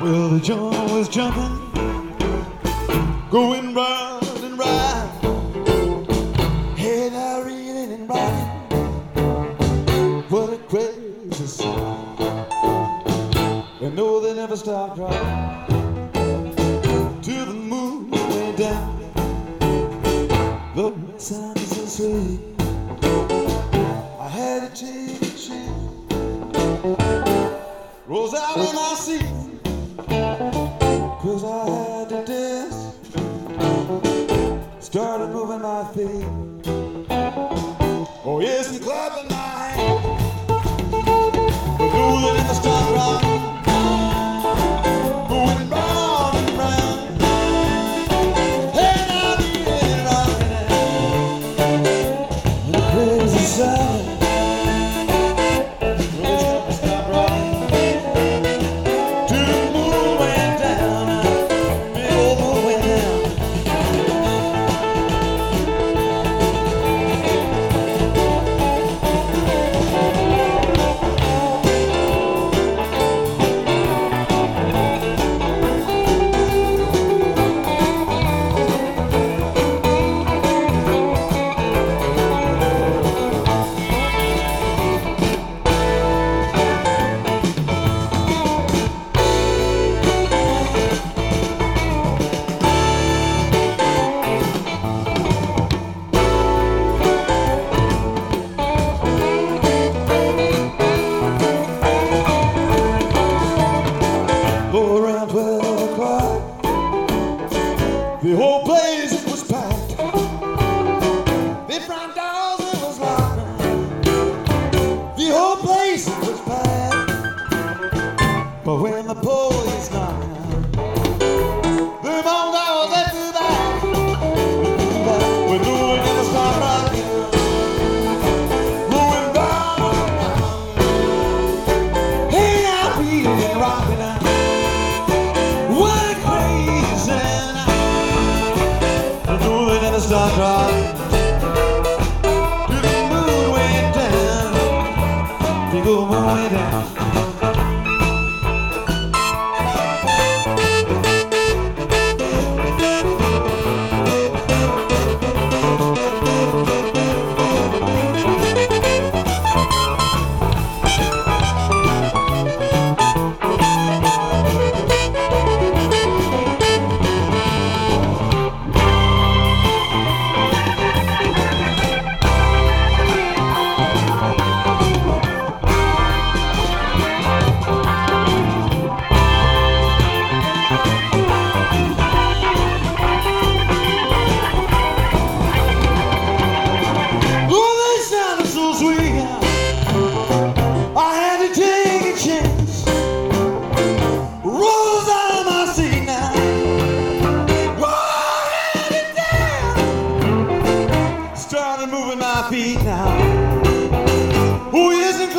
Well, the joint was jumping, going round and round. Head out reeling and rocking. What a crazy sound. And no, they never stopped rocking till the moon went down. The sound is so sweet, I had to take a chance. Rose out in my seat, 'cause I had to dance. Started moving my feet, oh yes, and clapping my hands. But no, they never stopped rocking, going round and round. Hey, now we ain't rocking it, the crazy sound. Around 12 o'clock, the whole place was packed. The front doors it was locked. The whole place was packed. But when the police knocked, the bone doors they flew back. When no one ever stopped rocking, going round and round. Hey, now we been rocking now. Stop rocking till the moon went down. Big old moon went down. Moving my feet now. Oh, yes,